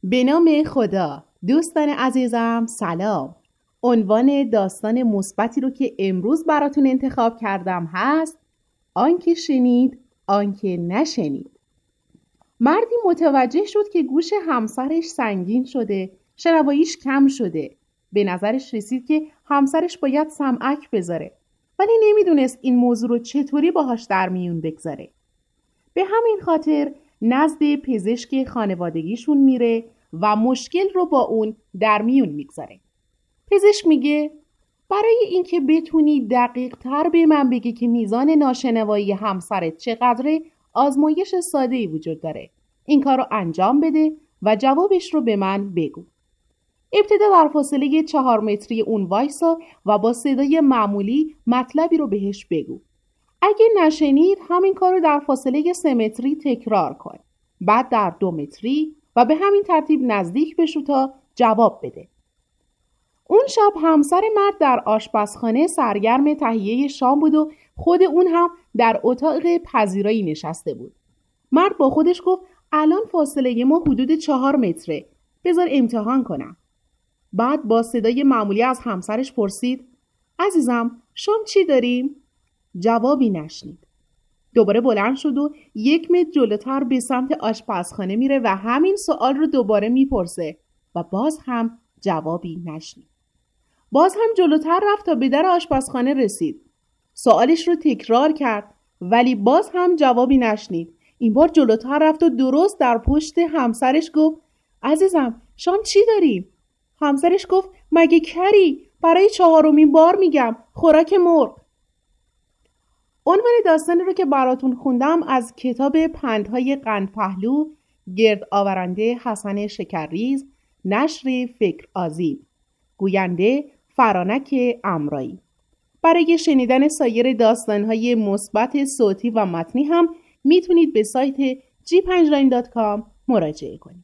به نام خدا. دوستان عزیزم سلام. عنوان داستان مثبتی رو که امروز براتون انتخاب کردم هست آنکه شنید آنکه نشنید. مردی متوجه شد که گوش همسرش سنگین شده، شنواییش کم شده. به نظرش رسید که همسرش باید سمعک بذاره، ولی نمیدونست این موضوع رو چطوری باهاش در میون بگذاره. به همین خاطر نزد پزشک خانوادگیشون میره و مشکل رو با اون در میون میگذاره. پزشک میگه برای اینکه بتونی دقیق تر به من بگی که میزان ناشنوایی همسرت چقدره، آزمایش ساده‌ای وجود داره. این کار رو انجام بده و جوابش رو به من بگو. ابتدا در فاصله 4 متری اون وایسا و با صدای معمولی مطلبی رو بهش بگو. اگه نشنید همین کار رو در فاصله 3 متری تکرار کن. بعد در 2 متری و به همین ترتیب نزدیک بشو تا جواب بده. اون شب همسر مرد در آشپزخانه سرگرم تهیه شام بود و خود اون هم در اتاق پذیرایی نشسته بود. مرد با خودش گفت الان فاصله ما حدود 4 متره. بذار امتحان کنم. بعد با صدای معمولی از همسرش پرسید عزیزم شام چی داریم؟ جوابی نشنید. دوباره بلند شد و 1 متر جلوتر به سمت آشپزخانه میره و همین سوال رو دوباره میپرسه و باز هم جوابی نشنید. باز هم جلوتر رفت تا به در آشپزخانه رسید. سوالش رو تکرار کرد ولی باز هم جوابی نشنید. این بار جلوتر رفت و درست در پشت همسرش گفت عزیزم شام چی داریم؟ همسرش گفت مگه کری؟ برای 4مین بار میگم خوراک مرغ. عنوان داستانی رو که براتون خوندم از کتاب پندهای قندپهلو گرد آورنده حسن شکرریز، نشر فکر آزید، گوینده فرانک امرایی. برای شنیدن سایر داستانهای مثبت صوتی و متنی هم میتونید به سایت g5line.com مراجعه کنید.